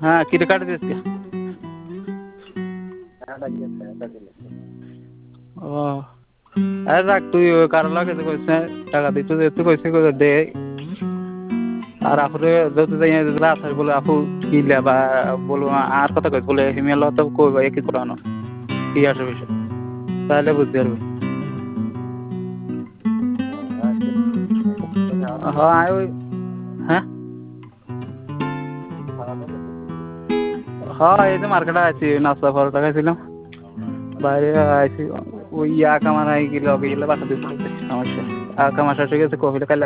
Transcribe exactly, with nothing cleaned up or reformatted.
হ্যাঁ কিরে কাটে দিস কে? ও আরে রাখ তুই কারো লাগে কইস না টাকা দিতে তুই কইছিস দে আর আপুরে যত যাই রাত বলে আপু কিলা বা বলবো আর কথা কইস বলে হিমেল তো কইবা একই করানো কি আসে বিষয় তাহলে বুঝতে পারবি। হ্যাঁ ওই হ্যাঁ হ্যাঁ এই যে মার্কেটে আছি নাস্তা পরোটা খাইছিলাম বাইরে আইছি ওই ইয়া কামার আই গেলে গেলে বাসা দিতে সমস্যা আর কামার শেষ হয়ে গেছে কফিটা খাইলে